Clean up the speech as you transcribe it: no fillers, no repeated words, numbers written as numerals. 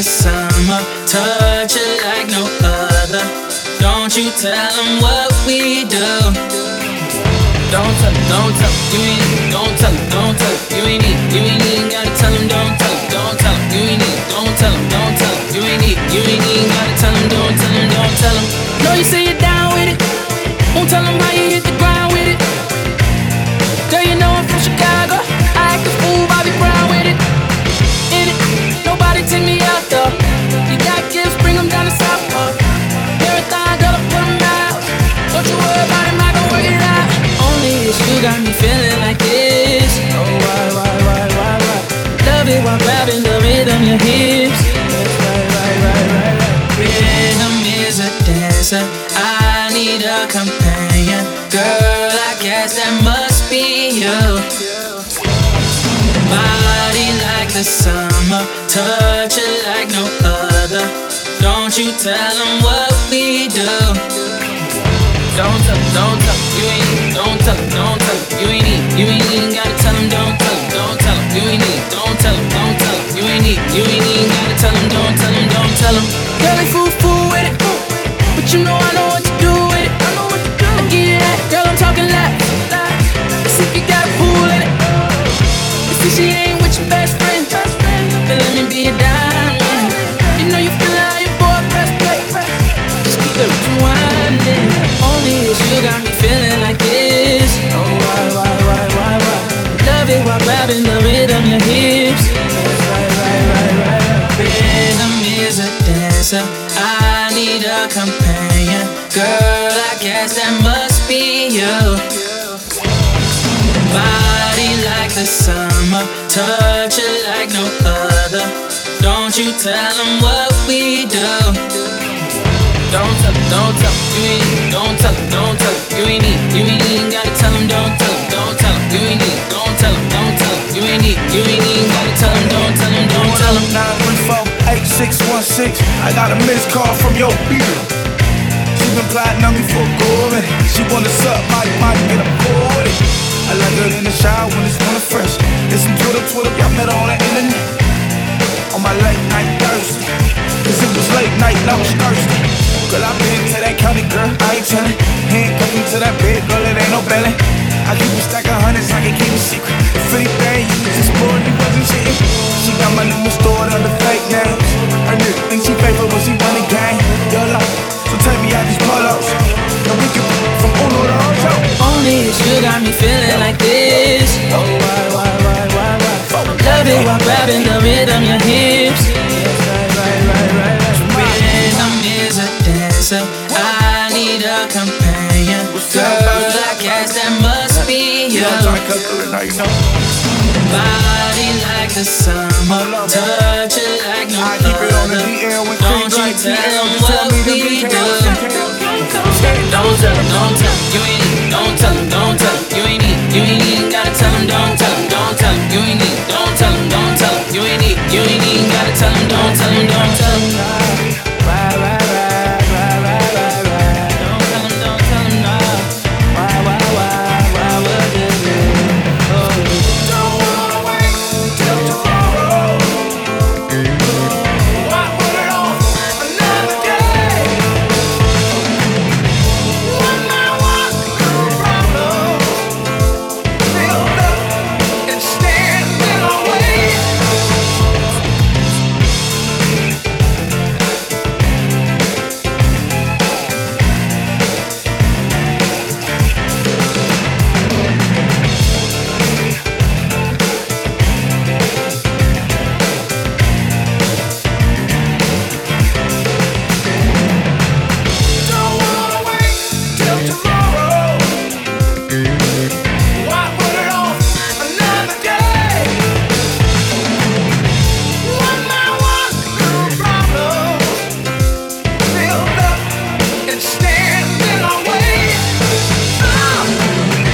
summer, touch it like no other. Don't you tell them what we do. Don't tell them, don't tell them, you ain't need. Don't tell them, don't tell them, you ain't need. You ain't even gotta tell them, don't tell them, don't tell them, you ain't need. Don't tell them, don't tell them, you ain't need. You ain't even gotta tell them, don't tell them, don't tell them. Know you say you're down with it, won't tell them how you hit the ground with it. Girl, you know I'm from Chicago, I act a fool, Bobby Brown with it. In it, nobody take me out though. You got gifts, bring them down to South Park. Marathon, gotta put them out. Don't you worry about it, I gon' work it out. Only if you got me feeling like this. Oh, why? Love it while grabbing the rhythm, your hips. Right. Rhythm is a dancer, I need a companion. Girl, I guess that must be you. Body like the summer, touch it like no other. Don't you tell them what we do. Don't tell them, don't tell them, you ain't need. Don't tell them, don't tell them, you ain't need. You ain't even gotta tell them, don't tell them, don't tell them, you ain't need. Don't tell them, don't tell them, you ain't need. You ain't even gotta tell them, don't tell them, don't tell them. Girl, they fool with it, but you know I know what to do with it. I get you that, girl, I'm talking loud. See if you got a pool in it. See she ain't with your best friend, then let me be a diamond. You know you feel how your boy press play. Just keep it rewinding. Only if you got me feeling like this. Oh, why? Love it while grabbing the rhythm, your hips. Right. Rhythm is a dancer, I need a companion. Girl, I guess that must be you. Body like the summer, touch it like no other. Don't you tell them what we do. Don't tell them, don't tell them, you ain't need. Don't tell them, don't tell them, you ain't need. You ain't even gotta tell them, don't tell them, don't tell them, you ain't need. Don't tell them, don't tell them, you ain't need. You ain't even gotta tell them, don't tell them, don't tell them. 934-8616, I got a missed call from your beater. She been plotting on me for a good minute. She wanna suck, might get a pull with it. I like her in the shower when it's kinda fresh. It's some Twitter, y'all met her on the internet. On my late night Thursday, cause it was late night and I was thirsty. Girl, I been to that county, girl, I ain't tellin'. Handcuff me to that bed, girl, it ain't no belly. I keep a stack of hundreds, I can keep a secret. If anything, you was just bored, you wasn't cheating. She got my number stored under fake names. Her nigga think she faithful, but she run the game. YOLO, so take me out these polos. Now we can from Uno to Ocho. Only if you got me feeling like this. Oh, why? Love it while grabbing the rhythm, your hips. Right. Rhythm is a dancer, I need a companion. Girl, I guess that must be you. Body like the summer, touch it like no other. Don't you tell them what we do. Don't tell them, you ain't